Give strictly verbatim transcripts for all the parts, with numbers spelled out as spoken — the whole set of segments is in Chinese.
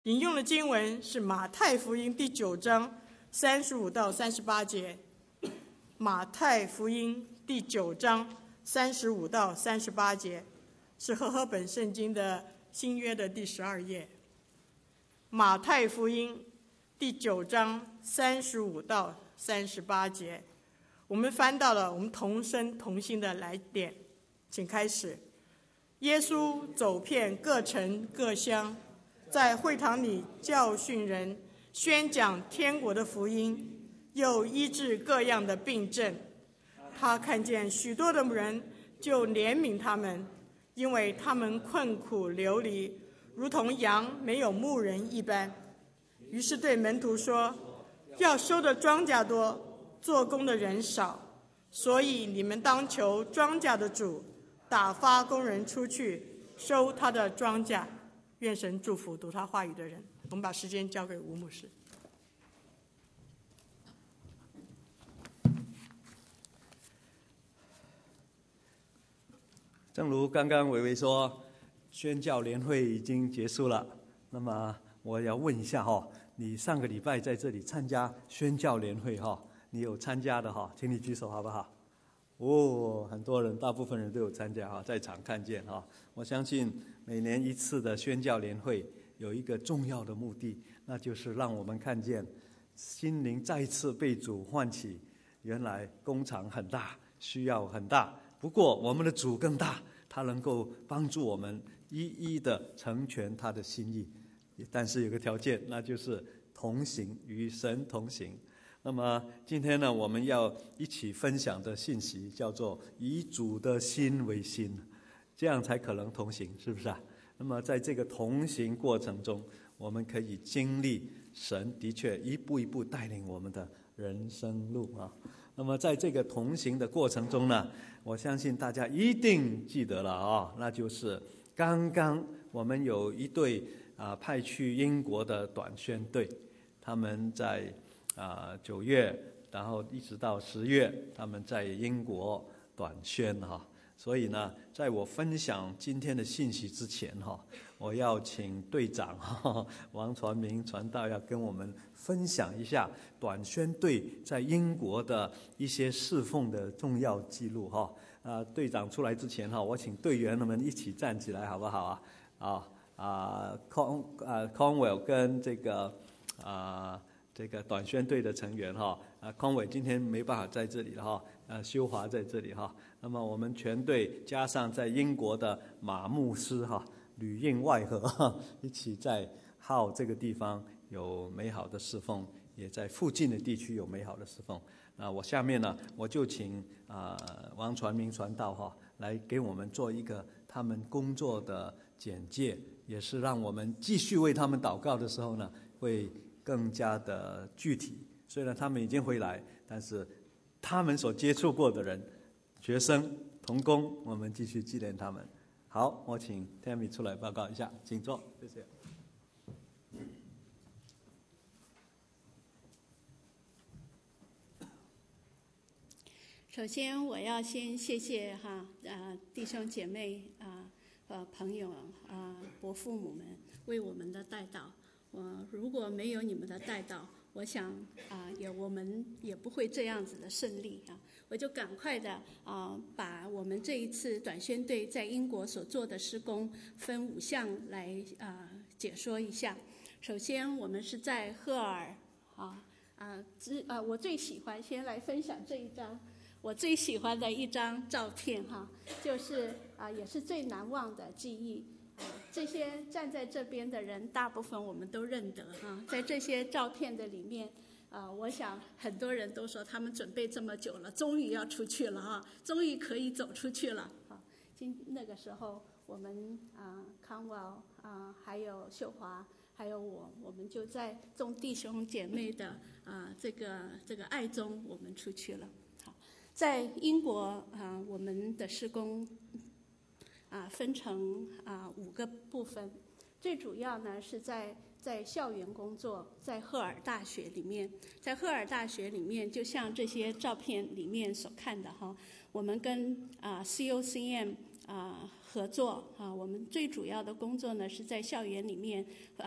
引用的经文是马太福音第九章三十五到三十八节。马太福音第九章三十五到三十八节是和合本圣经的新约的第十二页。马太福音第九章三十五到三十八节，我们翻到了我们同声同心的来点，请开始。耶稣走遍各城各乡，在会堂里教训人，宣讲天国的福音，又医治各样的病症。他看见许多的人，就怜悯他们，因为他们困苦流离，如同羊没有牧人一般。于是对门徒说，要收的庄稼多，做工的人少，所以你们当求庄稼的主打发工人出去收他的庄稼。愿神祝福读他话语的人。我们把时间交给吴牧师。 正如刚刚伟伟说，宣教联会已经结束了。那么我要问一下哈，你上个礼拜在这里参加宣教联会哈，你有参加的哈，请你举手好不好？哦，很多人，大部分人都有参加哈，在场看见哈。我相信每年一次的宣教联会有一个重要的目的，那就是让我们看见心灵再次被主唤起。原来工厂很大，需要很大，不过我们的主更大，他能够帮助我们一一的成全他的心意。但是有个条件，那就是同行，与神同行。那么今天呢，我们要一起分享的信息叫做以主的心为心，这样才可能同行，是不是啊？那么在这个同行过程中，我们可以经历神的确一步一步带领我们的人生路啊。那么在这个同行的过程中呢，我相信大家一定记得了啊，那就是刚刚我们有一队啊派去英国的短宣队，他们在啊九月，然后一直到十月，他们在英国短宣哈。所以呢，在我分享今天的信息之前哈，我要请队长哈王传明传道要跟我们分享一下短宣队在英国的一些侍奉的重要记录哈。啊，队长出来之前哈，我请队员们一起站起来好不好啊？啊啊，Con 啊 Conwell 跟这个啊。这个短宣队的成员哈，啊，匡伟今天没办法在这里了哈，呃，修华在这里哈。那么我们全队加上在英国的马牧师哈，旅应外合哈，一起在号这个地方有美好的侍奉，也在附近的地区有美好的侍奉。那我下面呢，我就请啊、呃、王传明传道哈，来给我们做一个他们工作的简介，也是让我们继续为他们祷告的时候呢，会更加的具体。虽然他们已经回来，但是他们所接触过的人、学生、同工，我们继续纪念他们。好，我请 Tammy 出来报告一下，请坐，谢谢。 首先，我要先谢谢哈啊弟兄姐妹啊呃朋友啊伯父母们为我们的带导。我如果没有你们的带导，我想啊也我们也不会这样子的胜利啊。我就赶快的啊把我们这一次短宣队在英国所做的施工分五项来啊解说一下。首先，我们是在赫尔啊啊之啊我最喜欢先来分享这一张。我最喜欢的一张照片哈，就是啊，也是最难忘的记忆。啊，这些站在这边的人，大部分我们都认得哈。在这些照片的里面，啊，我想很多人都说他们准备这么久了，终于要出去了哈，终于可以走出去了。好，今那个时候我们啊，康沃啊，还有秀华，还有我，我们就在众弟兄姐妹的啊这个这个爱中，我们出去了。在英国啊，我们的施工啊分成啊五个部分，最主要呢是在在校园工作，在赫尔大学里面，在赫尔大学里面，就像这些照片里面所看的哈，我们跟啊 C O C M 啊合作啊，我们最主要的工作呢是在校园里面啊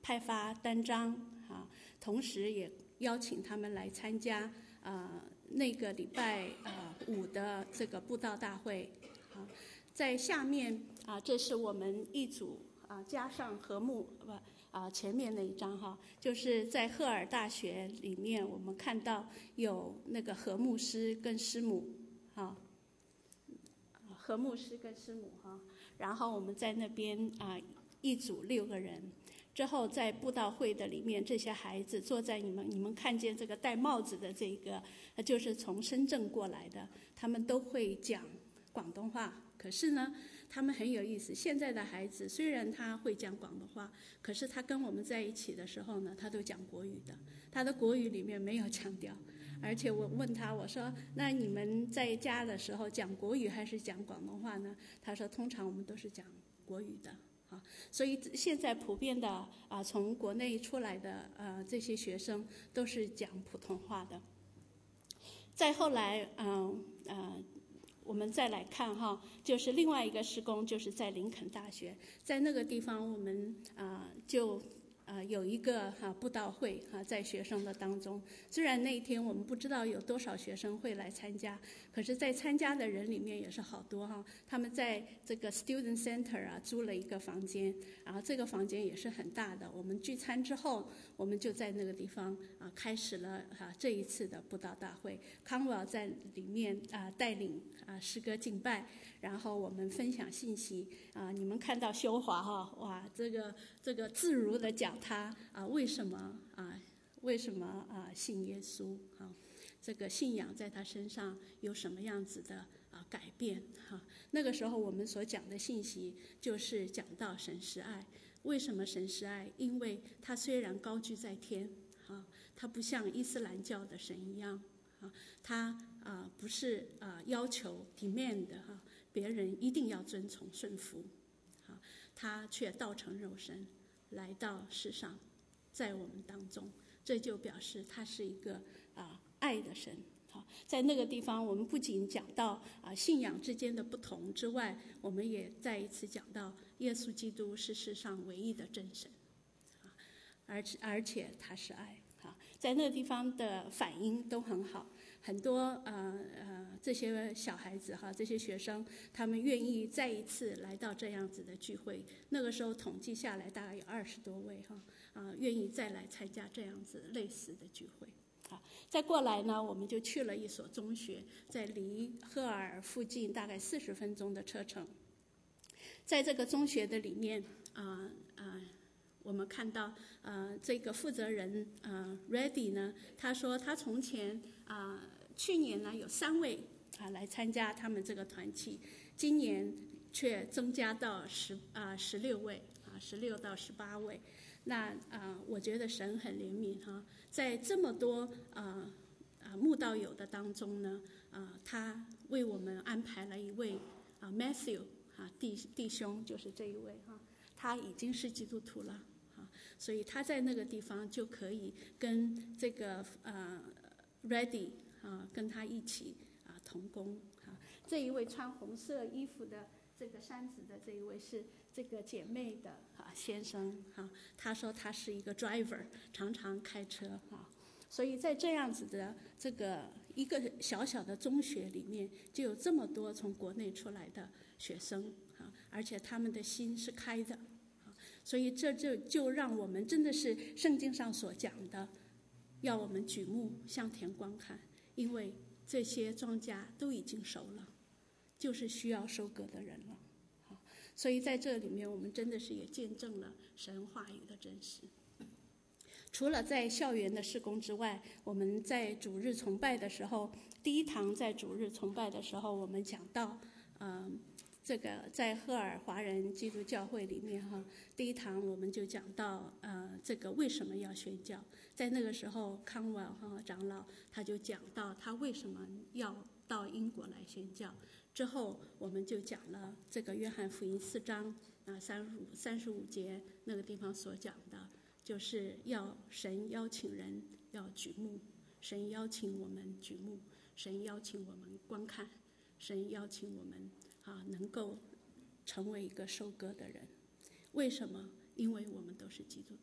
派发单张啊，同时也邀请他们来参加啊那个礼拜啊五的这个布道大会啊。在下面啊，这是我们一组啊加上和睦不啊前面那一张哈，就是在赫尔大学里面，我们看到有那个和睦师跟师母啊，和睦师跟师母哈，然后我们在那边啊一组六个人。之后在布道会的里面，这些孩子坐在你们你们看见这个戴帽子的这个，就是从深圳过来的，他们都会讲广东话。可是呢，他们很有意思。现在的孩子虽然他会讲广东话，可是他跟我们在一起的时候呢，他都讲国语的。他的国语里面没有腔调，而且我问他，我说：“那你们在家的时候讲国语还是讲广东话呢？”他说：“通常我们都是讲国语的。”啊，所以现在普遍的啊，从国内出来的呃这些学生都是讲普通话的。再后来，嗯呃。呃我们再来看哈，就是另外一个施工，就是在林肯大学，在那个地方我们啊、呃、就啊、呃、有一个哈、啊、布道会哈、啊、在学生的当中。虽然那一天我们不知道有多少学生会来参加，可是在参加的人里面也是好多哈。他们在这个 Student Center 啊租了一个房间，然后这个房间也是很大的。我们聚餐之后，我们就在那个地方啊开始了哈、啊、这一次的布道大会。康瓦在里面啊带领啊诗歌敬拜，然后我们分享信息啊。你们看到修华哈，哇，这个这个自如的讲他啊为什么啊为什么啊信耶稣啊，这个信仰在他身上有什么样子的啊改变哈。那个时候我们所讲的信息就是讲到神是爱。为什么神是爱？因为他虽然高居在天啊，他不像伊斯兰教的神一样啊，他啊不是啊要求 demand 哈、啊，别人一定要遵从顺服，啊，他却道成肉身来到世上，在我们当中，这就表示他是一个啊爱的神。好，在那个地方，我们不仅讲到啊信仰之间的不同之外，我们也再一次讲到耶稣基督是世上唯一的真神，啊，而而且他是爱。啊，在那个地方的反应都很好，很多呃呃这些小孩子哈，这些学生，他们愿意再一次来到这样子的聚会。那个时候统计下来大概有二十多位哈，啊，愿意再来参加这样子类似的聚会。好，再过来呢，我们就去了一所中学，在离赫尔附近大概四十分钟的车程。在这个中学的里面，啊、呃、啊。呃我们看到，呃，这个负责人，呃 ，Ready 呢，他说他从前啊、呃，去年呢有三位啊、呃、来参加他们这个团契，今年却增加到十啊十六位啊，十六到十八位。那啊、呃，我觉得神很怜悯哈，在这么多啊啊慕道友的当中呢，啊、呃，他为我们安排了一位啊 Matthew 啊弟弟兄，就是这一位哈，他已经是基督徒了。所以他在那个地方就可以跟这个呃 Ready 啊跟他一起啊同工啊。这一位穿红色衣服的这个衫子的这一位是这个姐妹的啊先生啊，他说他是一个 driver， 常常开车啊。所以在这样子的这个一个小小的中学里面，就有这么多从国内出来的学生啊，而且他们的心是开的。所以这就就让我们真的是圣经上所讲的，要我们举目向田观看，因为这些庄稼都已经熟了，就是需要收割的人了。好，所以在这里面，我们真的是也见证了神话语的真实。除了在校园的事工之外，我们在主日崇拜的时候，第一堂在主日崇拜的时候，我们讲到，嗯、呃。这个在赫尔华人基督教会里面哈，第一堂我们就讲到呃，这个为什么要宣教。在那个时候，康瓦哈长老他就讲到他为什么要到英国来宣教。之后我们就讲了这个约翰福音四章啊三十五三十五节那个地方所讲的，就是要神邀请人要举目，神邀请我们举目，神邀请我们观看，神邀请我们。啊，能够成为一个收割的人，为什么？因为我们都是基督徒，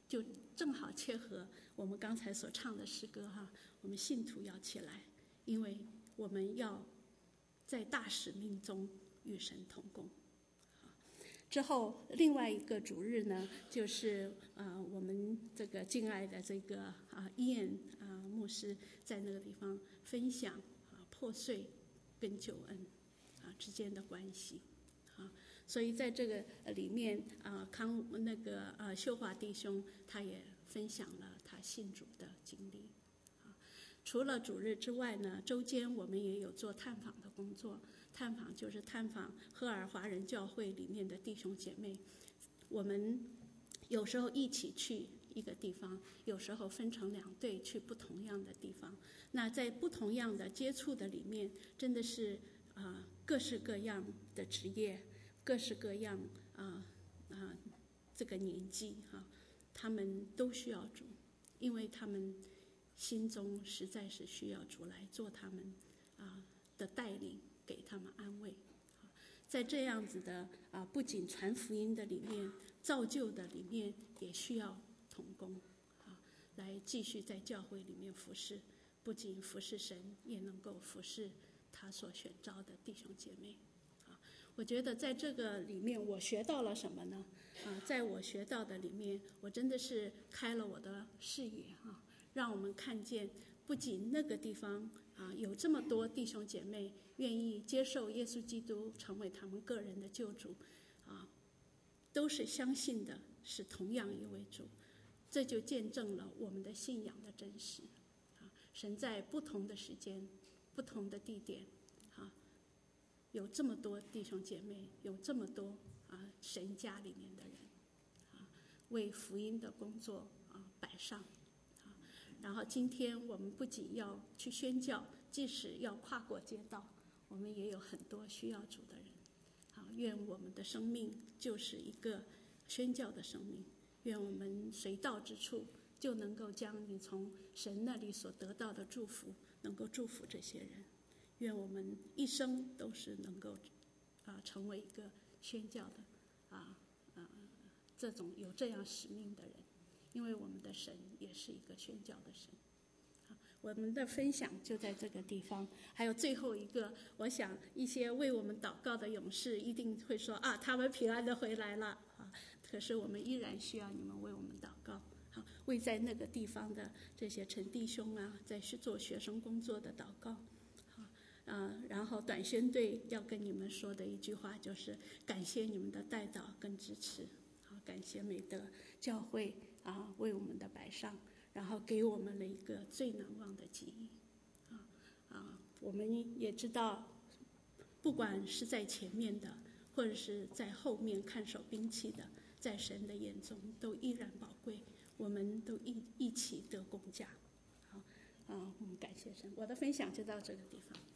就正好切合我们刚才所唱的诗歌哈，我们信徒要起来，因为我们要在大使命中与神同工。之后另外一个主日呢，就是呃我们这个敬爱的这个啊伊恩啊牧师在那个地方分享啊破碎跟救恩啊之间的关系啊，所以在这个里面啊康那个啊秀华弟兄他也分享了他信主的经历啊。除了主日之外呢，周间我们也有做探访的工作。探访就是探访赫尔华人教会里面的弟兄姐妹，我们有时候一起去一个地方，有时候分成两队去不同样的地方。那在不同样的接触的里面，真的是啊、呃、各式各样的职业，各式各样啊啊、呃呃、这个年纪哈、啊，他们都需要主，因为他们心中实在是需要主来做他们啊的带领。给他们安慰，在这样子的啊，不仅传福音的里面，造就的里面，也需要同工啊，来继续在教会里面服侍，不仅服侍神，也能够服侍他所选召的弟兄姐妹啊。我觉得在这个里面，我学到了什么呢？啊，在我学到的里面，我真的是开了我的视野啊，让我们看见，不仅那个地方。啊，有这么多弟兄姐妹愿意接受耶稣基督成为他们个人的救主，啊，都是相信的是同样一位主，这就见证了我们的信仰的真实。啊，神在不同的时间、不同的地点，啊，有这么多弟兄姐妹，有这么多啊神家里面的人，啊，为福音的工作啊摆上。然后今天我们不仅要去宣教，即使要跨过街道，我们也有很多需要主的人。好，愿我们的生命就是一个宣教的生命，愿我们随到之处就能够将你从神那里所得到的祝福，能够祝福这些人。愿我们一生都是能够啊成为一个宣教的啊啊这种有这样使命的人。因为我们的神也是一个宣教的神。我们的分享就在这个地方。还有最后一个，我想一些为我们祷告的勇士一定会说啊，他们平安的回来了啊。可是我们依然需要你们为我们祷告，好，为在那个地方的这些陈弟兄啊，在做学生工作的祷告。啊，然后短宣队要跟你们说的一句话就是感谢你们的代祷跟支持，好，感谢美德教会啊为我们的摆上，然后给我们了一个最难忘的记忆。啊啊，我们也知道，不管是在前面的，或者是在后面看守兵器的，在神的眼中都依然宝贵，我们都一一起得工价。好啊，我们感谢神。我的分享就到这个地方。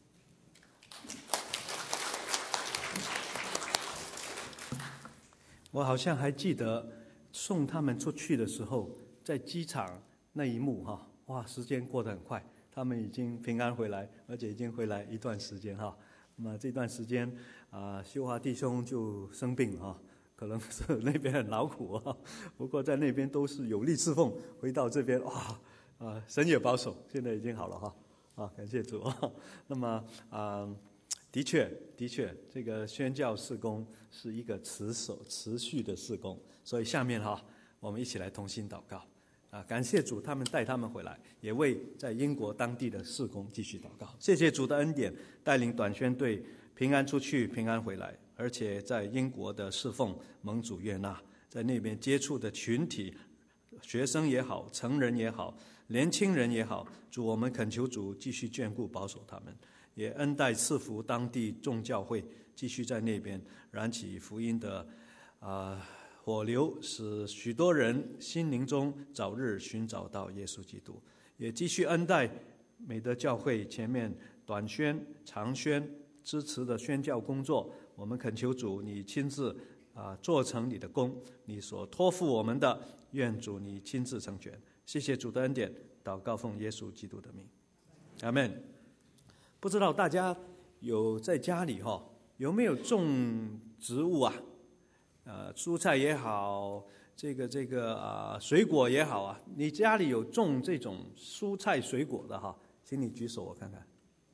我好像还记得送他们出去的时候，在机场那一幕哈，哇，时间过得很快，他们已经平安回来，而且已经回来一段时间哈。那么这段时间啊、呃，修华弟兄就生病了哈，可能是那边很劳苦啊，不过在那边都是有力侍奉，回到这边哇啊、呃，神也保守，现在已经好了哈啊，感谢主啊。那么啊。呃的确，的确，这个宣教事工是一个持守、持续的事工。所以下面哈，我们一起来同心祷告啊！感谢主，他们带他们回来，也为在英国当地的事工继续祷告。谢谢主的恩典，带领短宣队平安出去，平安回来，而且在英国的侍奉蒙主悦纳，在那边接触的群体，学生也好，成人也好，年轻人也好，主，我们恳求主继续眷顾保守他们。也恩待赐福当地众教会，继续在那边燃起福音的啊、呃、火流，使许多人心灵中早日寻找到耶稣基督。也继续恩待美德教会前面短宣、长宣支持的宣教工作。我们恳求主，你亲自啊、呃、做成你的工，你所托付我们的，愿主你亲自成全。谢谢主的恩典，祷告奉耶稣基督的名，阿们。不知道大家有在家里哈、哦、有没有种植物啊？呃，蔬菜也好， 这个这个啊、呃、水果也好啊，你家里有种这种蔬菜水果的哈，请你举手我看看。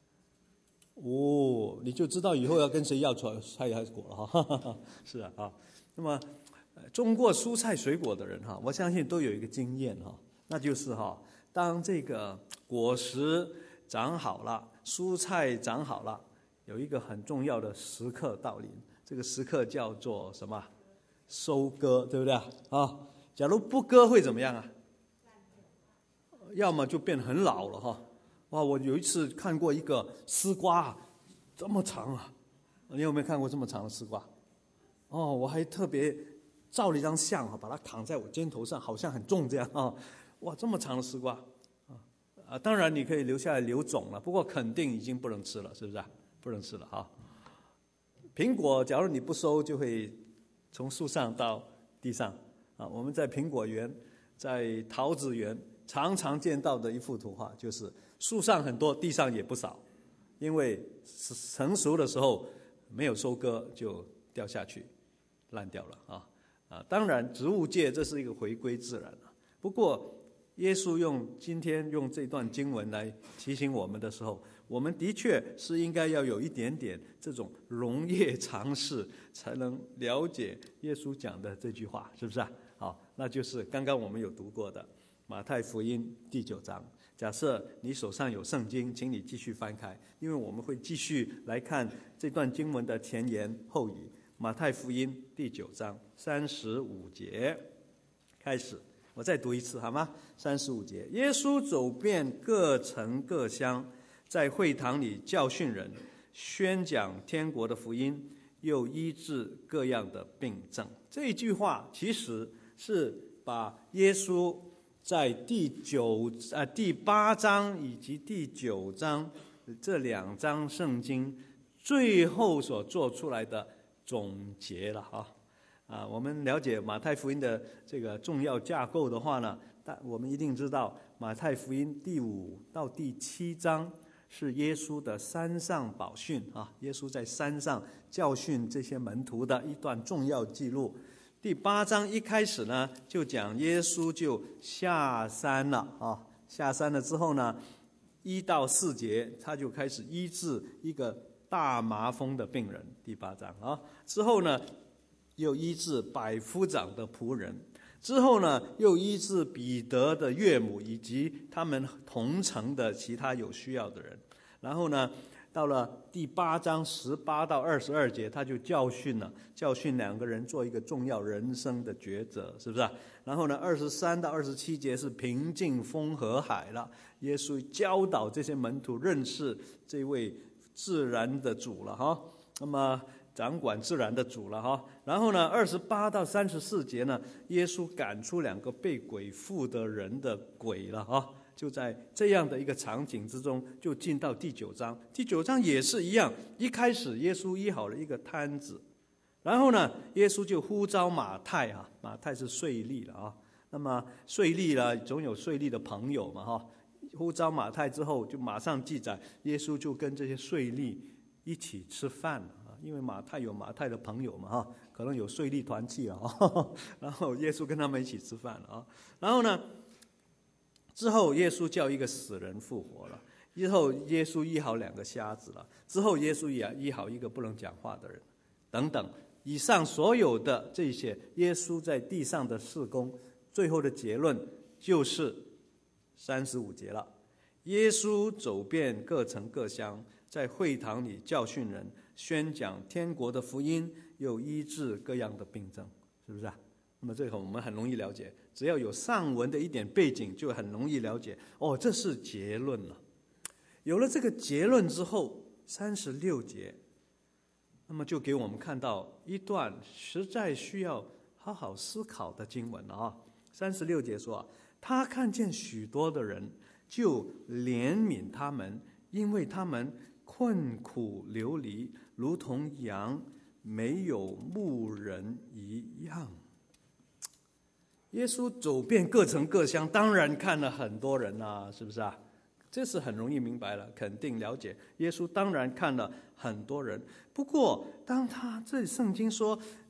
哦，你就知道以后要跟谁要菜还是果了哈。是啊啊，那么种过蔬菜水果的人哈，我相信都有一个经验哈，那就是哈，当这个果实长好了，蔬菜长好了，有一个很重要的时刻到临，这个时刻叫做什么？收割，对不对啊？假如不割会怎么样啊？要么就变得很老了哈。哇，我有一次看过一个丝瓜这么长啊，你有没有看过这么长的丝瓜？哦，我还特别照了一张相啊，把它扛在我肩头上，好像很重这样啊。哇，这么长的丝瓜啊！啊，当然你可以留下来留种了，不过肯定已经不能吃了，是不是啊？不能吃了哈。苹果，假如你不收，就会从树上到地上啊。我们在苹果园、在桃子园常常见到的一幅图画，就是树上很多，地上也不少，因为成熟的时候没有收割就掉下去，烂掉了啊啊！当然，植物界这是一个回归自然啊。不过，耶稣用今天用这段经文来提醒我们的时候，我们的确是应该要有一点点这种农业常识，才能了解耶稣讲的这句话，是不是啊？好，那就是刚刚我们有读过的马太福音第九章。假设你手上有圣经，请你继续翻开，因为我们会继续来看这段经文的前言后语。马太福音第九章三十五节开始，我再读一次好吗？三十五节，耶稣走遍各城各乡，在会堂里教训人，宣讲天国的福音，又医治各样的病症。这一句话其实是把耶稣在第九啊第八章以及第九章这两章圣经最后所做出来的总结了哈啊。我们了解马太福音的这个重要架构的话呢，但我们一定知道马太福音第五到第七章是耶稣的山上宝训啊，耶稣在山上教训这些门徒的一段重要记录。第八章一开始呢，就讲耶稣就下山了啊，下山了之后呢，一到四节他就开始医治一个大麻风的病人。第八章啊，之后呢，又医治百夫长的仆人，之后呢，又医治彼得的岳母以及他们同城的其他有需要的人。然后呢，到了第八章十八到二十二节，他就教训了，教训两个人做一个重要人生的抉择，是不是啊？然后呢，二十三到二十七节是平静风和海了，耶稣教导这些门徒认识这位自然的主了哈，那么掌管自然的主了哈。然后呢，二十八到三十四节呢，耶稣赶出两个被鬼附的人的鬼了哈。就在这样的一个场景之中，就进到第九章。第九章也是一样，一开始耶稣医好了一个瘫子，然后呢，耶稣就呼召马太啊，马太是税吏了啊。那么税吏呢，总有税吏的朋友嘛哈。呼召马太之后，就马上记载，耶稣就跟这些税吏一起吃饭啊，因为马太有马太的朋友嘛哈，可能有税吏团契啊，然后耶稣跟他们一起吃饭了啊。然后呢，之后耶稣叫一个死人复活了，之后耶稣医好两个瞎子了，之后耶稣也医好一个不能讲话的人，等等。以上所有的这些耶稣在地上的事工，最后的结论就是三十五节了。耶稣走遍各城各乡，在会堂里教训人，宣讲天国的福音，又医治各样的病症，是不是啊？那么这个我们很容易了解，只要有上文的一点背景，就很容易了解。哦，这是结论了。有了这个结论之后，三十六节，那么就给我们看到一段实在需要好好思考的经文了啊。三十六节说，他看见许多的人，就怜悯他们，因为他们困苦流离，如同羊没有牧人一样。耶稣走遍各城各乡，当然看了很多人啊，是不是啊？这是很容易明白了，肯定了解。耶稣当然看了很多人，不过当他这圣经说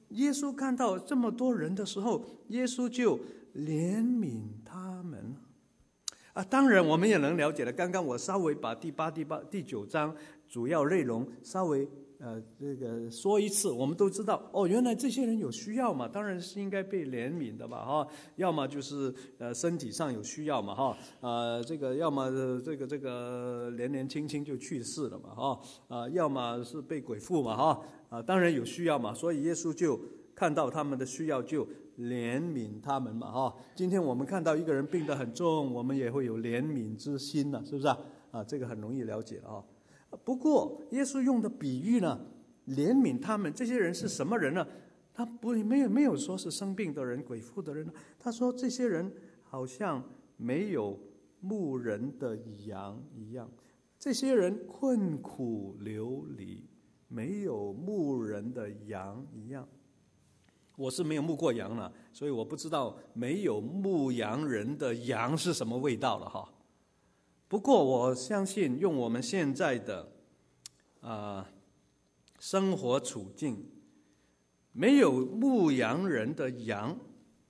耶稣看到这么多人的时候，耶稣就怜悯他们啊。当然我们也能了解了，刚刚我稍微把第八、第八、第九章主要内容稍微呃这个说一次，我们都知道哦，原来这些人有需要嘛，当然是应该被怜悯的吧哈。要么就是呃身体上有需要嘛哈，呃这个要么、呃、这个这个年年轻轻就去世了嘛哈，啊、呃、要么是被鬼附嘛哈，啊当然有需要嘛，所以耶稣就看到他们的需要就怜悯他们嘛哈。今天我们看到一个人病得很重，我们也会有怜悯之心了，是不是啊？啊这个很容易了解了哈。不过耶稣用的比喻呢，怜悯他们这些人是什么人呢？他不没有没有说是生病的人、鬼附的人，他说这些人好像没有牧人的羊一样，这些人困苦流离，没有牧人的羊一样。我是没有牧过羊了，所以我不知道没有牧羊人的羊是什么味道了哈。不过我相信用我们现在的啊、呃、生活处境，没有牧羊人的羊，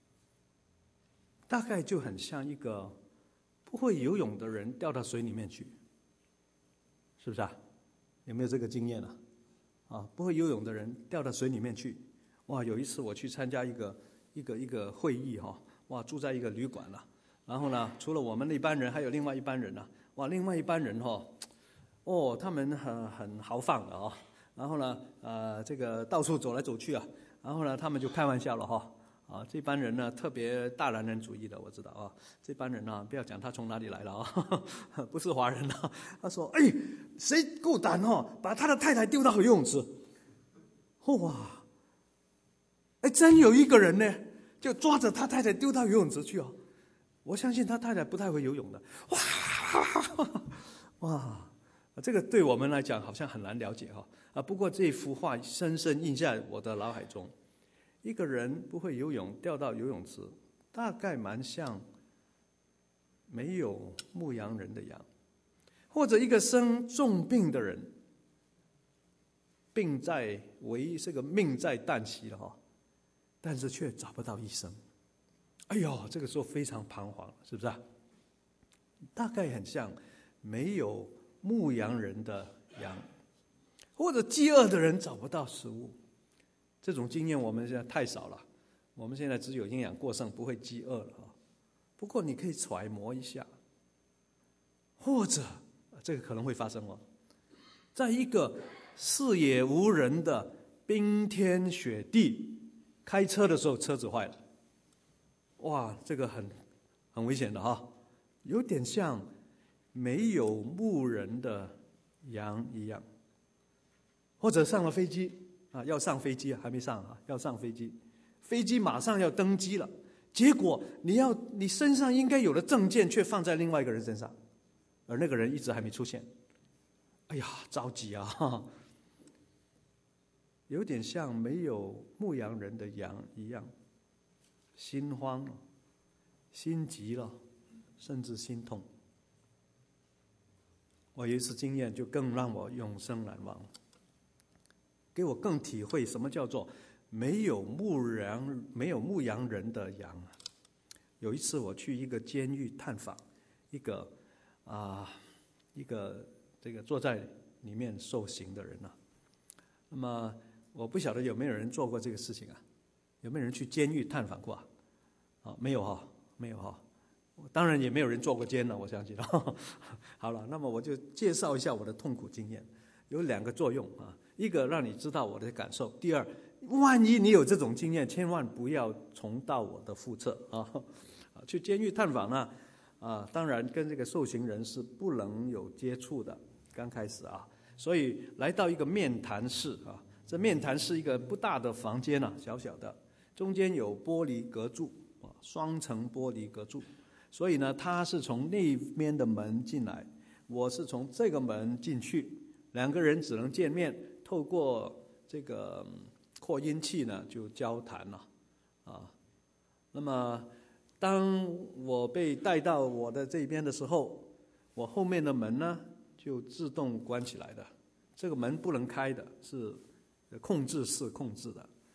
大概就很像一个不会游泳的人掉到水里面去，是不是啊？有没有这个经验啊？啊，不会游泳的人掉到水里面去。哇，有一次我去参加一个一个一个会议哈，哇，住在一个旅馆了。然后呢，除了我们那班人，还有另外一班人啊，哇，另外一班人哈，哦，他们很很豪放的哦。然后呢，呃，这个到处走来走去啊。然后呢，他们就开玩笑了哈，啊，这班人呢特别大男人主义的，我知道啊。这班人呢，不要讲他从哪里来了啊，不是华人啊。他说：“哎，谁够胆哦，把他的太太丢到游泳池？”哇，哎，真有一个人呢，就抓着他太太丢到游泳池去哦。我相信他太太不太会游泳的，哇哇，这个对我们来讲好像很难了解哈啊。不过这幅画深深印在我的脑海中，一个人不会游泳掉到游泳池，大概蛮像没有牧羊人的羊，或者一个生重病的人，病在为这个命在旦夕了哈，但是却找不到医生。哎呦，这个时候非常彷徨，是不是啊？大概很像没有牧羊人的羊，或者饥饿的人找不到食物。这种经验我们现在太少了，我们现在只有营养过剩，不会饥饿了。不过你可以揣摩一下，或者这个可能会发生哦，在一个视野无人的冰天雪地，开车的时候车子坏了。哇，这个很很危险的哈，有点像没有牧人的羊一样。或者上了飞机啊，要上飞机还没上啊，要上飞机，飞机马上要登机了，结果你要你身上应该有的证件却放在另外一个人身上，而那个人一直还没出现。哎呀，着急啊！哈哈，有点像没有牧羊人的羊一样。心慌了，心急了，甚至心痛。我有一次经验就更让我永生难忘，给我更体会什么叫做没有牧羊没有牧羊人的羊。有一次我去一个监狱探访一个啊一个这个坐在里面受刑的人啊，那么我不晓得有没有人做过这个事情啊？有没有人去监狱探访过啊？啊，没有哈、哦，没有哈、哦。当然也没有人做过监了，我相信。好了，那么我就介绍一下我的痛苦经验，有两个作用啊。一个让你知道我的感受，第二，万一你有这种经验，千万不要重蹈我的覆辙啊。去监狱探访呢，啊，当然跟这个受刑人是不能有接触的，刚开始啊，所以来到一个面谈室啊。这面谈是一个不大的房间啊，小小的，中间有玻璃隔住，双层玻璃隔住，所以呢，他是从那边的门进来，我是从这个门进去，两个人只能见面，透过这个扩音器呢就交谈了，啊，那么当我被带到我的这边的时候，我后面的门呢就自动关起来的，这个门不能开的，是控制室控制的。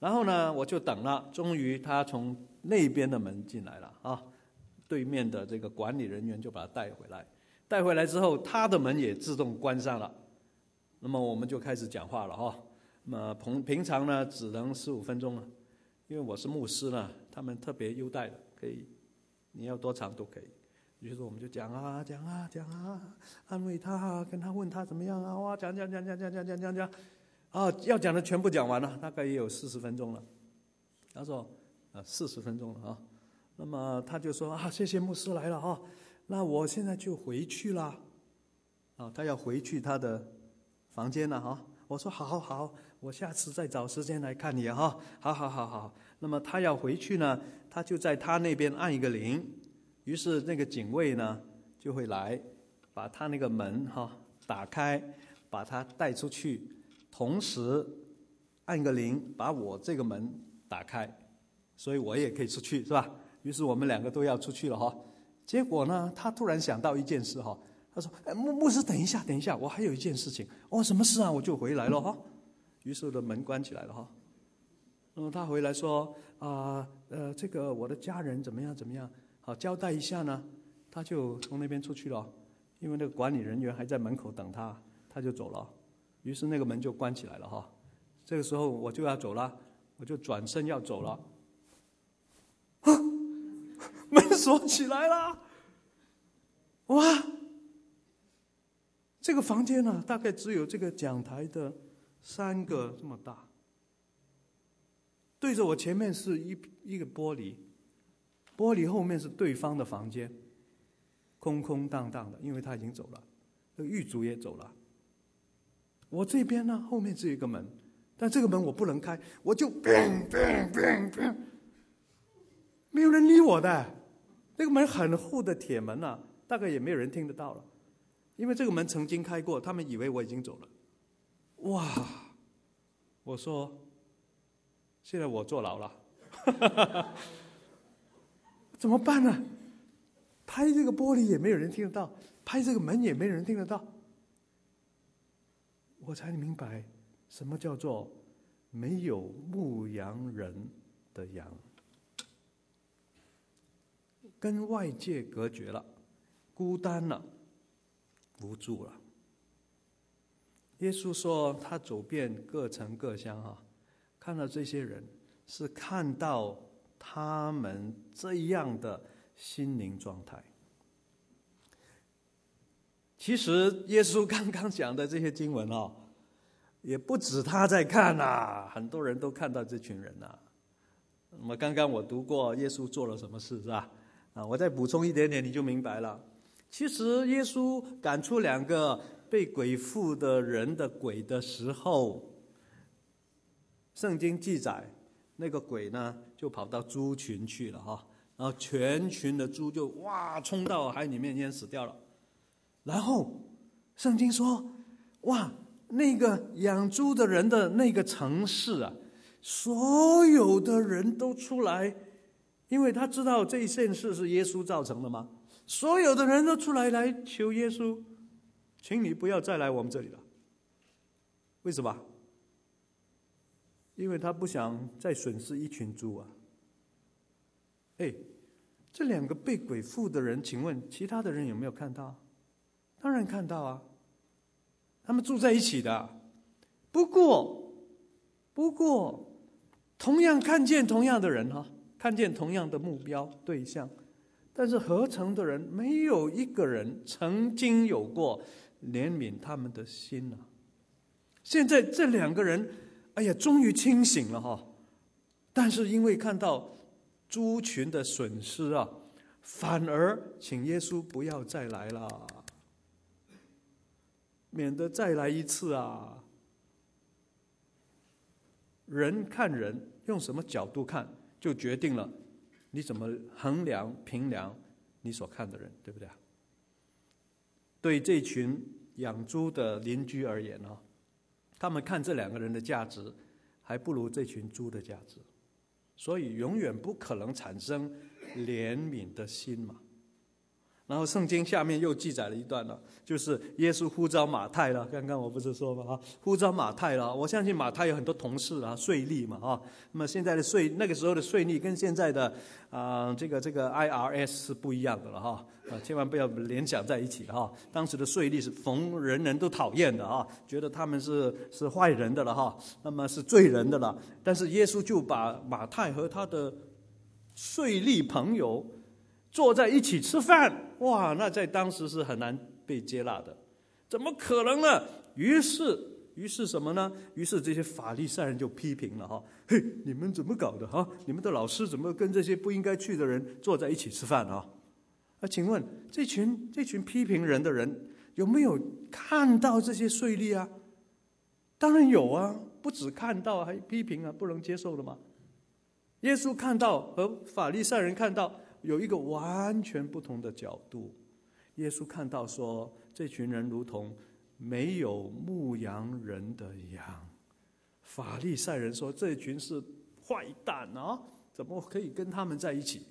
然后呢，我就等了，终于他从那边的门进来了啊，对面的这个管理人员就把他带回来。带回来之后，他的门也自动关上了。那么我们就开始讲话了哈。那么平平常呢，只能十五分钟了，因为我是牧师呢，他们特别优待的，可以你要多长都可以。于是我们就讲啊讲啊讲啊，安慰他啊，跟他问他怎么样啊，哇讲讲讲讲讲讲讲讲讲，啊要讲的全部讲完了，大概也有四十分钟了。他说啊四十分钟了啊，那么他就说啊谢谢牧师来了啊，那我现在就回去了，啊他要回去他的房间了哈。我说好好好，我下次再找时间来看你哈，好好好好。那么他要回去呢，他就在他那边按一个铃。于是那个警卫呢就会来把他那个门哈打开，把他带出去，同时按个铃把我这个门打开，所以我也可以出去，是吧？于是我们两个都要出去了哈。结果呢，他突然想到一件事哈，他说：“哎，牧牧师，等一下，等一下，我还有一件事情。哦，什么事啊？我就回来了哈。”于是我的门关起来了哈。那么他回来说：“啊，呃，这个我的家人怎么样怎么样？”好，交代一下呢，他就从那边出去了，因为那个管理人员还在门口等他，他就走了。于是那个门就关起来了哈。这个时候我就要走了，我就转身要走了，啊，门锁起来了，哇！这个房间呢，大概只有这个讲台的三个这么大，对着我前面是一一个玻璃。玻璃后面是对方的房间，空空荡荡的，因为他已经走了，那个狱卒也走了。我这边呢，后面是一个门，但这个门我不能开，我就砰砰砰砰，没有人理我的。那个门很厚的铁门啊，大概也没有人听得到了，因为这个门曾经开过，他们以为我已经走了。哇！我说，现在我坐牢了。怎么办呢？拍这个玻璃也没有人听得到，拍这个门也没有人听得到。我才明白什么叫做没有牧羊人的羊，跟外界隔绝了，孤单了，无助了。耶稣说他走遍各城各乡哈，看到这些人，是看到他们这样的心灵状态。其实耶稣刚刚讲的这些经文哦，也不止他在看啊，很多人都看到这群人啊。那么刚刚我读过耶稣做了什么事，是吧？啊，我再补充一点点，你就明白了。其实耶稣赶出两个被鬼附的人的鬼的时候，圣经记载那个鬼呢就跑到猪群去了哈，然后全群的猪就哇冲到海里面淹死掉了。然后圣经说，哇，那个养猪的人的那个城市啊，所有的人都出来，因为他知道这一件事是耶稣造成的嘛，所有的人都出来来求耶稣，请你不要再来我们这里了。为什么？因为他不想再损失一群猪啊。哎，这两个被鬼附的人，请问其他的人有没有看到？当然看到啊，他们住在一起的。不过，不过，同样看见同样的人哈，看见同样的目标对象，但是合成的人没有一个人曾经有过怜悯他们的心啊。现在这两个人，哎呀，终于清醒了哈，但是因为看到猪群的损失啊，反而请耶稣不要再来了，免得再来一次啊。人看人用什么角度看，就决定了你怎么衡量评量你所看的人，对不对？对这群养猪的邻居而言啊，他们看这两个人的价值还不如这群猪的价值，所以永远不可能产生怜悯的心嘛。 然后圣经下面又记载了一段了，就是耶稣呼召马太了。刚刚我不是说吗？呼召马太了。我相信马太有很多同事啊，税吏嘛啊。那么现在的税，那个时候的税吏跟现在的啊、呃、这个这个 I R S 是不一样的了哈啊，千万不要联想在一起哈。当时的税吏是逢人人都讨厌的啊，觉得他们是是坏人的了哈，那么是罪人的了。但是耶稣就把马太和他的税吏朋友坐在一起吃饭，哇，那在当时是很难被接纳的，怎么可能呢？于是，于是什么呢？于是这些法利赛人就批评了哈，嘿，你们怎么搞的哈？你们的老师怎么跟这些不应该去的人坐在一起吃饭啊？啊，请问这群这群批评人的人有没有看到这些税吏啊？当然有啊，不只看到还批评啊，不能接受的嘛。耶稣看到和法利赛人看到有一个完全不同的角度。耶稣看到说，这群人如同没有牧羊人的羊。法利赛人说，这群是坏蛋啊，怎么可以跟他们在一起？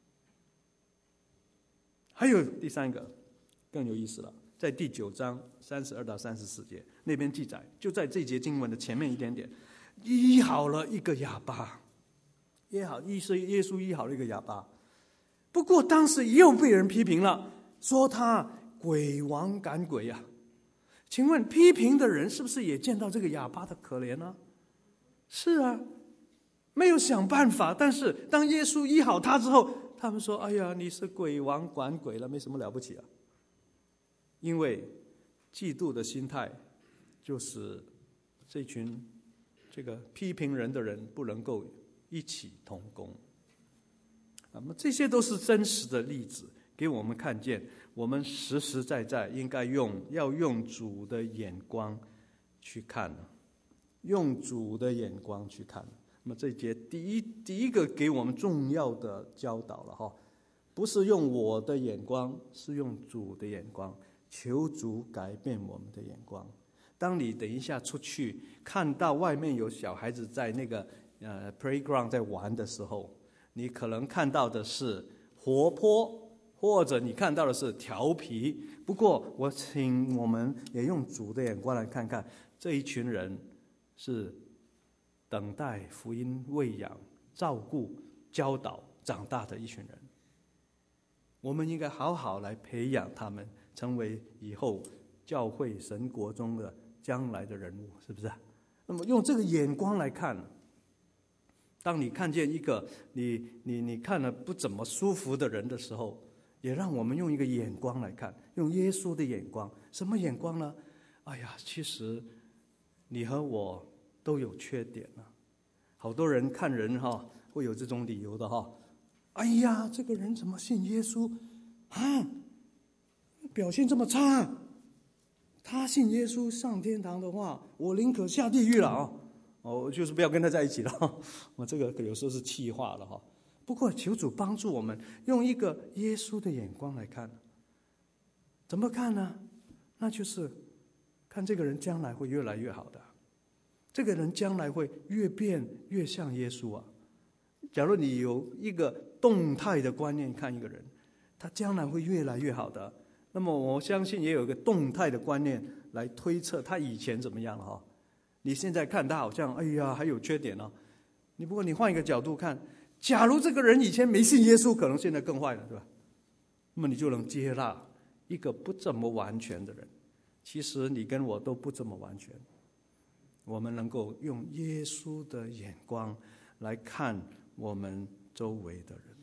还有第三个更有意思了，在第九章三十二到三十四节那边记载，就在这节经文的前面一点点，医好了一个哑巴，耶好医是耶稣医好了一个哑巴。不过当时又被人批评了，说他鬼王赶鬼啊。请问批评的人是不是也见到这个哑巴的可怜呢？是啊，没有想办法。但是当耶稣医好他之后，他们说，哎呀，你是鬼王管鬼了，没什么了不起啊。因为嫉妒的心态就是这群这个批评人的人不能够一起同工。那么这些都是真实的例子，给我们看见我们实实在在应该用要用主的眼光去看，用主的眼光去看。那么这一节第一第一个给我们重要的教导了哈，不是用我的眼光，是用主的眼光，求主改变我们的眼光。当你等一下出去看到外面有小孩子在那个呃 playground 在玩的时候，你可能看到的是活泼，或者你看到的是调皮。不过我请我们也用主的眼光来看看，这一群人是等待福音喂养、照顾、教导长大的一群人。我们应该好好来培养他们，成为以后教会神国中的将来的人物，是不是？那么用这个眼光来看，当你看见一个你你你看了不怎么舒服的人的时候，也让我们用一个眼光来看，用耶稣的眼光。什么眼光呢？哎呀，其实你和我都有缺点啊。好多人看人哈，会有这种理由的哈。哎呀，这个人怎么信耶稣啊？表现这么差，他信耶稣上天堂的话，我宁可下地狱了啊！哦，就是不要跟他在一起了。我这个有时候是气话了哈。不过求主帮助我们，用一个耶稣的眼光来看。怎么看呢？那就是看这个人将来会越来越好的，这个人将来会越变越像耶稣啊。假如你有一个动态的观念看一个人，他将来会越来越好的。那么我相信也有一个动态的观念来推测他以前怎么样哈。你现在看他好像哎呀还有缺点哦，你不过你换一个角度看，假如这个人以前没信耶稣，可能现在更坏了，对吧？那么你就能接纳一个不怎么完全的人。其实你跟我都不这么完全，我们能够用耶稣的眼光来看我们周围的人。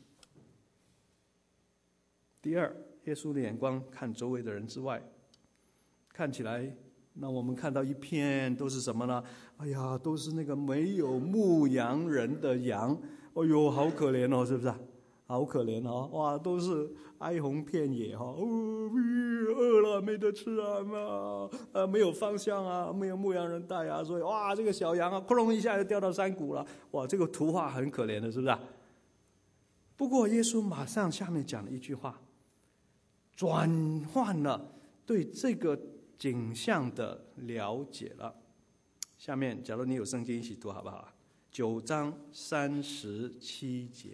第二，耶稣的眼光看周围的人之外，看起来那我们看到一片都是什么呢？哎呀，都是那个没有牧羊人的羊，哎呦，好可怜哦，是不是？好可怜哦，哇，都是哀鸿遍野哈、哦，饿了没得吃啊，嘛，呃，没有方向啊，没有牧羊人带啊，所以哇，这个小羊啊，扑隆一下就掉到山谷了，哇，这个图画很可怜的，是不是？不过耶稣马上下面讲了一句话，转换了对这个景象的了解了。下面，假如你有圣经一起读好不好？九章三十七节，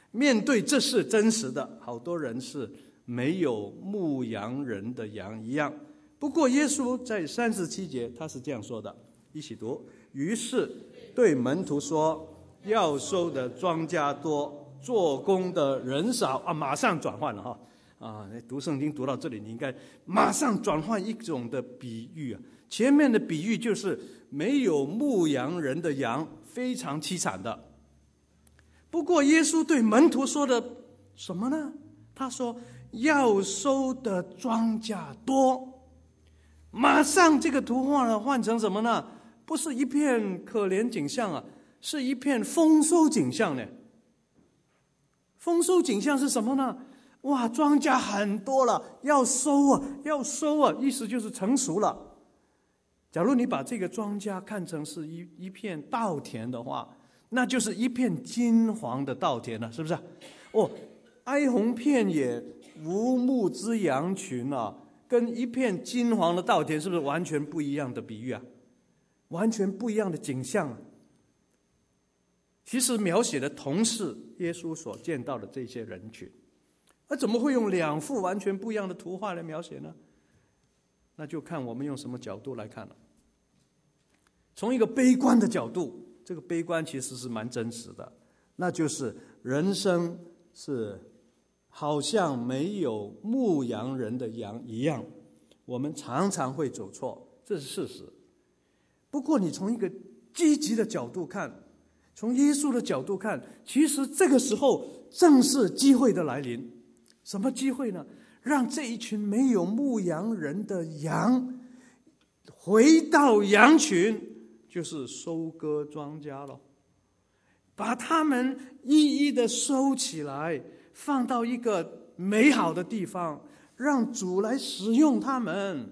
面对这是真实的，好多人是没有牧羊人的羊一样。不过耶稣在三十七节他是这样说的，一起读。于是对门徒说，要收的庄稼多，做工的人少啊！马上转换了哈啊！读圣经读到这里，你应该马上转换一种的比喻啊。前面的比喻就是没有牧羊人的羊，非常凄惨的。不过耶稣对门徒说的什么呢？他说要收的庄稼多。马上这个图画呢换成什么呢？不是一片可怜景象啊，是一片丰收景象呢。丰收景象是什么呢？哇，庄稼很多了，要收啊，要收啊，意思就是成熟了。假如你把这个庄稼看成是一一片稻田的话，那就是一片金黄的稻田了，是不是？哦，哀鸿遍野，无牧之羊群啊，跟一片金黄的稻田是不是完全不一样的比喻啊？完全不一样的景象啊。其实描写的同是耶稣所见到的这些人群，而怎么会用两幅完全不一样的图画来描写呢？那就看我们用什么角度来看了。从一个悲观的角度，这个悲观其实是蛮真实的，那就是人生是好像没有牧羊人的羊一样，我们常常会走错，这是事实。不过你从一个积极的角度看，从耶稣的角度看，其实这个时候正是机会的来临。什么机会呢？让这一群没有牧羊人的羊回到羊群，就是收割庄稼了，把他们一一的收起来，放到一个美好的地方，让主来使用他们。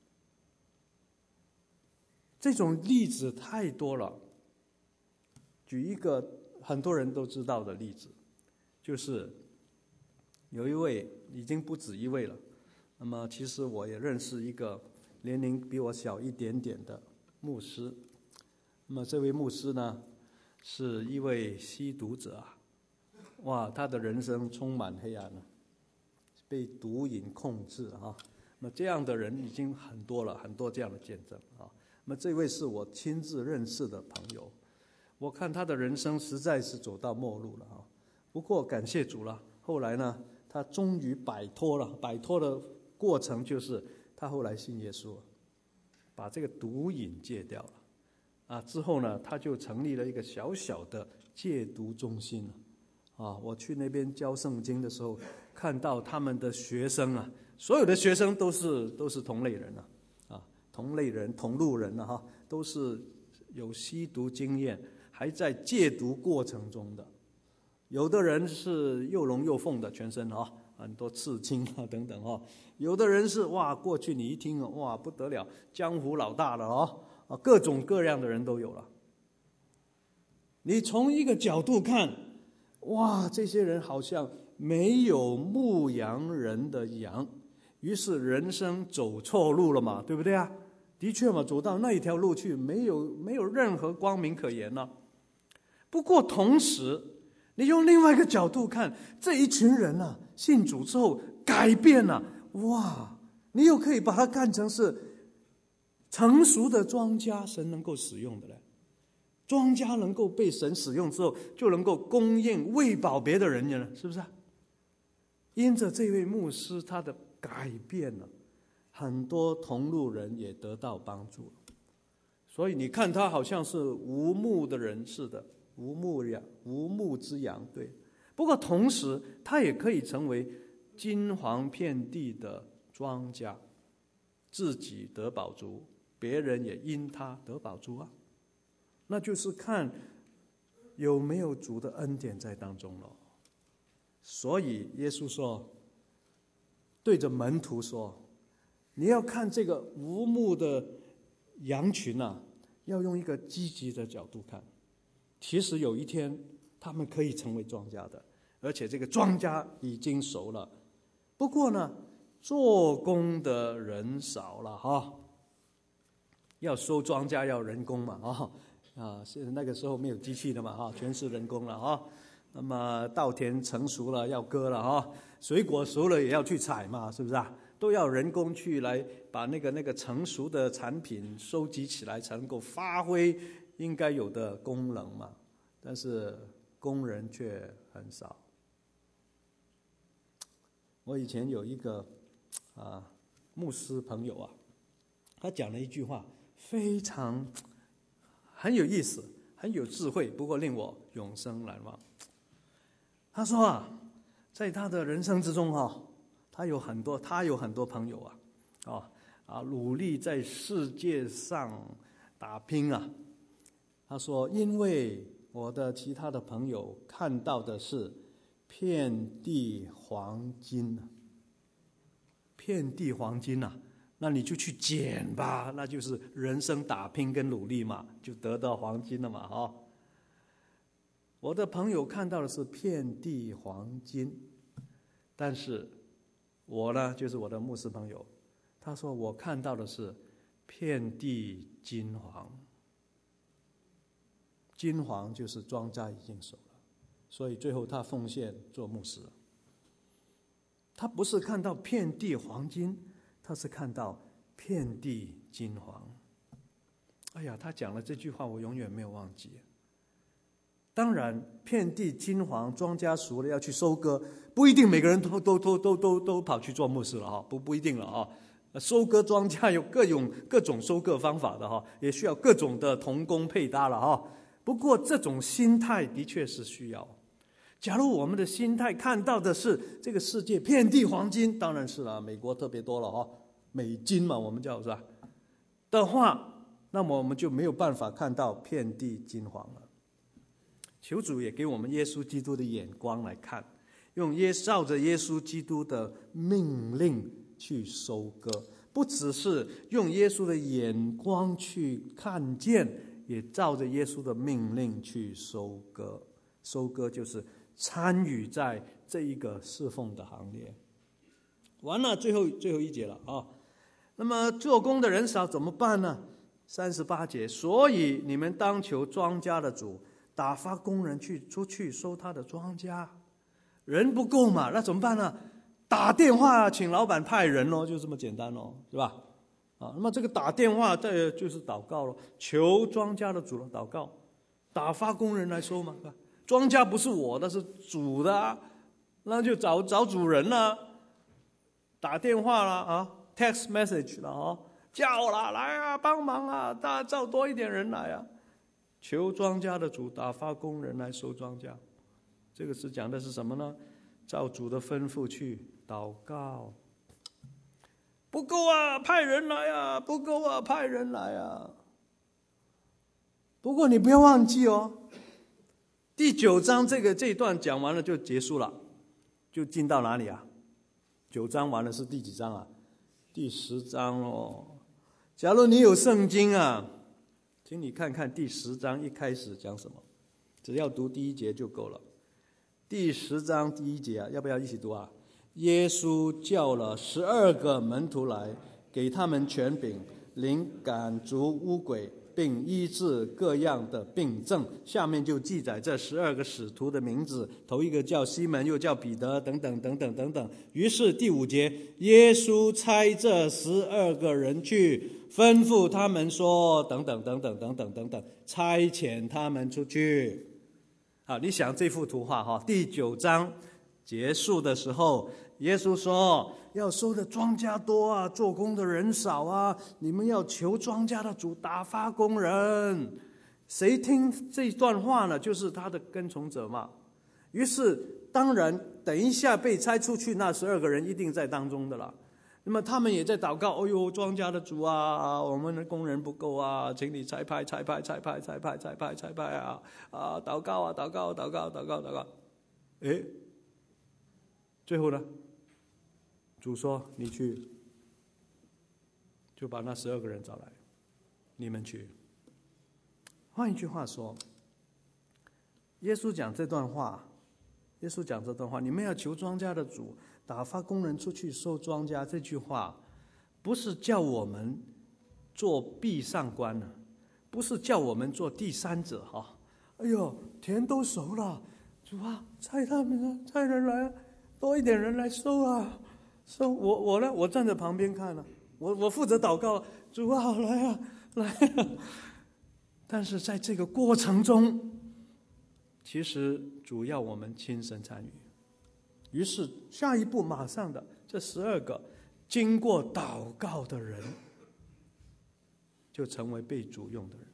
这种例子太多了，举一个很多人都知道的例子，就是有一位，已经不止一位了，那么其实我也认识一个年龄比我小一点点的牧师。那么这位牧师呢，是一位吸毒者啊，哇，他的人生充满黑暗了，被毒瘾控制啊。那么这样的人已经很多了，很多这样的见证啊。那么这位是我亲自认识的朋友，我看他的人生实在是走到末路了啊。不过感谢主了，后来呢，他终于摆脱了，摆脱的过程就是他后来信耶稣，把这个毒瘾戒掉了啊。之后呢，他就成立了一个小小的戒毒中心啊。我去那边教圣经的时候，看到他们的学生啊，所有的学生都是都是同类人啊，啊，同类人、同路人啊，哈，都是有吸毒经验，还在戒毒过程中的。有的人是又龙又凤的全身啊，很多刺青啊等等啊。有的人是哇，过去你一听哇不得了，江湖老大了啊，啊，各种各样的人都有了。你从一个角度看，哇，这些人好像没有牧羊人的羊，于是人生走错路了嘛，对不对啊？的确嘛，走到那一条路去，没有没有任何光明可言了。不过同时，你用另外一个角度看，这一群人啊，信主之后改变了，哇，你又可以把它看成是成熟的庄稼，神能够使用的嘞。庄稼能够被神使用之后，就能够供应喂饱别的人了，是不是？因着这位牧师他的改变了，很多同路人也得到帮助。所以你看他好像是无牧的人似的，无牧羊，无牧之羊，对。不过同时，他也可以成为金黄遍地的庄稼，自己得饱足，别人也因他得饱足啊。那就是看有没有主的恩典在当中了。所以耶稣说，对着门徒说，你要看这个无牧的羊群啊，要用一个积极的角度看。其实有一天他们可以成为庄稼的，而且这个庄稼已经熟了。不过呢，做工的人少了哈，要收庄稼要人工嘛啊啊，是那个时候没有机器的嘛啊，全是人工了啊。 那么稻田成熟了要割了哈，水果熟了也要去采嘛，是不是啊？都要人工去来把那个那个成熟的产品收集起来，才能够发挥应该有的功能嘛。但是工人却很少。我以前有一个啊牧师朋友啊，他讲了一句话，非常很有意思，很有智慧，不过令我永生难忘。他说啊，在他的人生之中哈、啊，他有很多，他有很多朋友啊，啊啊，努力在世界上打拼啊。他说，因为我的其他的朋友看到的是遍地黄金，遍地黄金啊，那你就去捡吧，那就是人生打拼跟努力嘛，就得到黄金了嘛，哈。我的朋友看到的是遍地黄金，但是我呢，就是我的牧师朋友，他说我看到的是遍地金黄。金黄就是庄稼已经熟了，所以最后他奉献做牧师。他不是看到遍地黄金，他是看到遍地金黄。哎呀，他讲了这句话，我永远没有忘记。当然，遍地金黄，庄稼熟了要去收割，不一定每个人都都都都都都跑去做牧师了哈，不不一定了哈。收割庄稼有各种各种收割方法的哈，也需要各种的同工配搭了哈。不过这种心态的确是需要。假如我们的心态看到的是这个世界遍地黄金，当然是了，美国特别多了哈，美金嘛，我们叫是吧？的话，那么我们就没有办法看到遍地金黄了。求主也给我们耶稣基督的眼光来看，用耶照着耶稣基督的命令去收割，不只是用耶稣的眼光去看见，也照着耶稣的命令去收割。收割就是参与在这一个侍奉的行列。完了，最后最后一节了啊。那么做工的人少怎么办呢？三十八节，所以你们当求庄稼的主打发工人去出去收他的庄稼。人不够嘛，那怎么办呢？打电话请老板派人咯，就这么简单咯，是吧？啊，那么这个打电话这就是祷告咯，求庄稼的主了，祷告，打发工人来收嘛，是吧？庄稼不是我的，是主的啊，那就找找主人了，打电话了啊 ，text message 了啊，叫了来啊，帮忙啊，大家召多一点人来啊，求庄稼的主打发工人来收庄稼。这个是讲的是什么呢？照主的吩咐去祷告。不够啊，派人来啊，不够啊，派人来啊。不过你不要忘记哦。第九章这个这一段讲完了就结束了，就进到哪里啊？九章完了是第几章啊？第十章哦。假如你有圣经啊，请你看看第十章一开始讲什么，只要读第一节就够了。第十章第一节啊，要不要一起读啊？耶稣叫了十二个门徒来，给他们权柄，领赶逐污鬼，并医治各样的病症。下面就记载这十二个使徒的名字，头一个叫西门，又叫彼得，等等等等等等。于是第五节，耶稣差这十二个人去，吩咐他们说，等等等等等等等等，差遣他们出去。好，你想这幅图画哈，第九章结束的时候，耶稣说要收的庄稼多啊，做工的人少啊，你们要求庄稼的主打发工人。谁听这段话呢？就是他的跟从者嘛。于是当然等一下被差出去那十二个人一定在当中的了。那么他们也在祷告，哎呦，庄稼的主啊，我们的工人不够啊，请你差派差派差派差派差派差派啊啊！祷告啊，祷告祷告祷告祷告。哎，最后呢，主说你去，就把那十二个人找来，你们去。换一句话说，耶稣讲这段话，耶稣讲这段话，你们要求庄稼的主打发工人出去收庄稼。这句话不是叫我们做壁上观呢，不是叫我们做第三者哈。哎呦，田都熟了， 主啊，差他们啊，差人来啊，多一点人来收啊，收我我呢，我站在旁边看了、啊，我我负责祷告，主啊，来啊，来啊。但是在这个过程中，其实主要我们亲身参与。于是下一步马上的这十二个经过祷告的人，就成为被主用的人。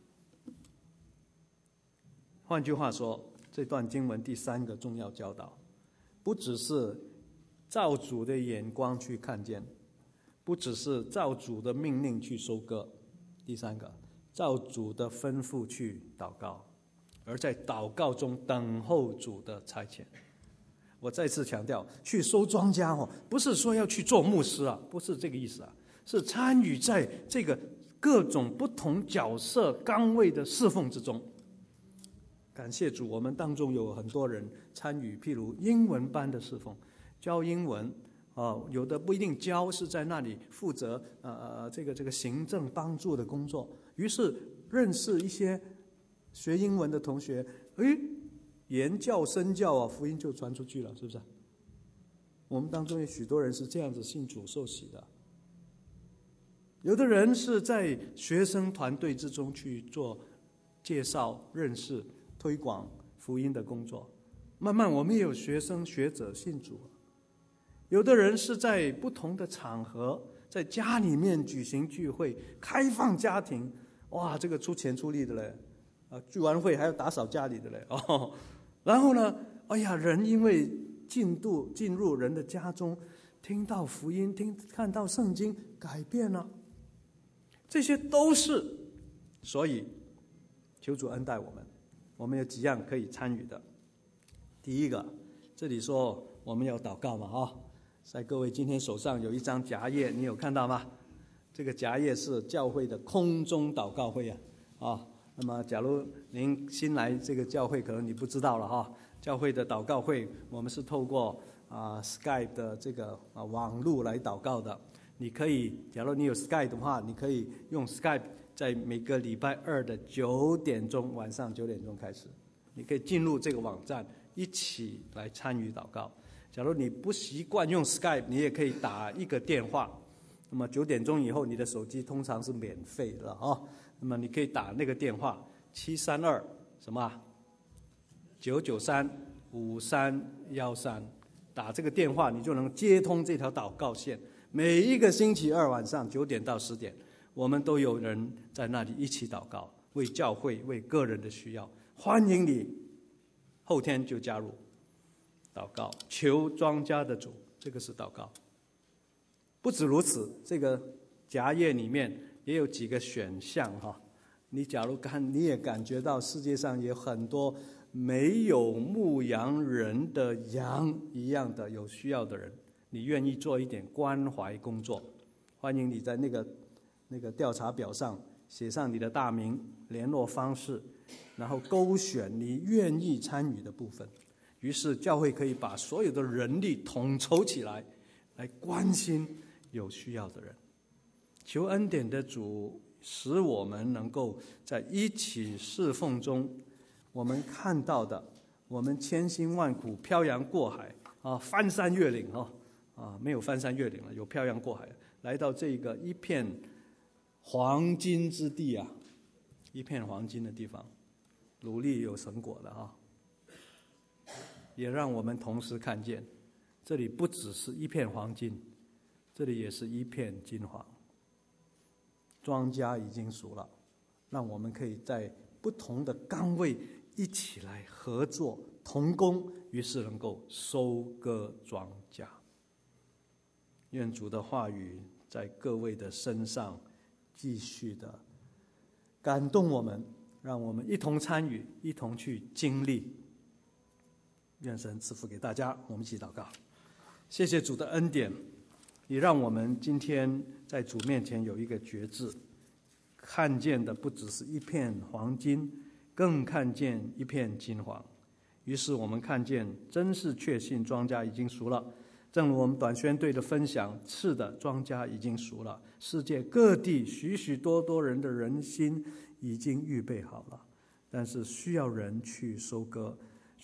换句话说，这段经文第三个重要教导，不只是照主的眼光去看见，不只是照主的命令去收割，第三个，照主的吩咐去祷告，而在祷告中等候主的差遣。我再次强调，去收庄稼哦，不是说要去做牧师啊，不是这个意思啊，是参与在这个各种不同角色岗位的侍奉之中。感谢主，我们当中有很多人参与，譬如英文班的侍奉，教英文啊，有的不一定教，是在那里负责呃这个这个行政帮助的工作。于是认识一些学英文的同学，诶。言教身教啊，福音就传出去了，是不是？我们当中有许多人是这样子信主受洗的。有的人是在学生团队之中去做介绍、认识、推广福音的工作。慢慢我们也有学生学者信主。有的人是在不同的场合，在家里面举行聚会，开放家庭，哇，这个出钱出力的嘞，啊，聚完会还要打扫家里的嘞，哦。然后呢，哎呀，人因为进度进入人的家中，听到福音，听看到圣经，改变了，这些都是。所以求主恩待我们，我们有几样可以参与的。第一个，这里说我们要祷告嘛，啊、哦，在各位今天手上有一张夹页，你有看到吗？这个夹页是教会的空中祷告会啊，啊、哦。那么假如您新来这个教会，可能你不知道了哈。教会的祷告会，我们是透过啊 Skype 的这个啊网路来祷告的。你可以，假如你有 Skype 的话，你可以用 Skype， 在每个礼拜二的九点钟，晚上九点钟开始，你可以进入这个网站，一起来参与祷告。假如你不习惯用 Skype， 你也可以打一个电话。那么九点钟以后，你的手机通常是免费的啊。那么你可以打那个电话七三二什么九九三五三一三，打这个电话你就能接通这条祷告线。每一个星期二晚上九点到十点，我们都有人在那里一起祷告，为教会为个人的需要。欢迎你后天就加入祷告，求庄稼的主，这个是祷告。不止如此，这个夹页里面也有几个选项哈。你假如看，你也感觉到世界上有很多没有牧羊人的羊一样的有需要的人，你愿意做一点关怀工作，欢迎你在那个那个调查表上写上你的大名、联络方式，然后勾选你愿意参与的部分。于是教会可以把所有的人力统筹起来，来关心有需要的人。求恩典的主使我们能够在一起侍奉中，我们看到的，我们千辛万苦漂洋过海啊，翻山越岭啊，啊，没有翻山越岭了，有漂洋过海，来到这个一片黄金之地啊，一片黄金的地方，努力有成果的啊，也让我们同时看见，这里不只是一片黄金，这里也是一片金黄。庄稼已经熟了，让我们可以在不同的岗位一起来合作同工，于是能够收割庄稼。愿主的话语在各位的身上继续的感动我们，让我们一同参与，一同去经历。愿神赐福给大家，我们一起祷告。谢谢主的恩典，也让我们今天在主面前有一个觉知，看见的不只是一片黄金，更看见一片金黄。于是我们看见，真是确信庄稼已经熟了。正如我们短宣队的分享，是的，庄稼已经熟了。世界各地许许多多人的人心已经预备好了，但是需要人去收割，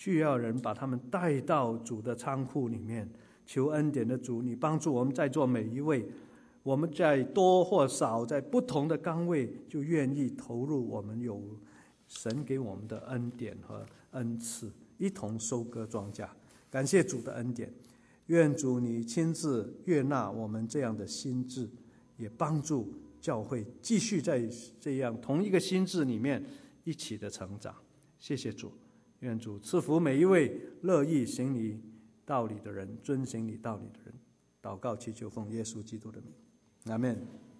需要人把他们带到主的仓库里面。求恩典的主，你帮助我们在座每一位，我们在多或少在不同的岗位，就愿意投入我们有神给我们的恩典和恩赐，一同收割庄稼。感谢主的恩典，愿主你亲自悦纳我们这样的心志，也帮助教会继续在这样同一个心志里面一起的成长。谢谢主，愿主赐福每一位乐意行你道理的人，遵行你道理的人。祷告祈求奉耶稣基督的名，阿们。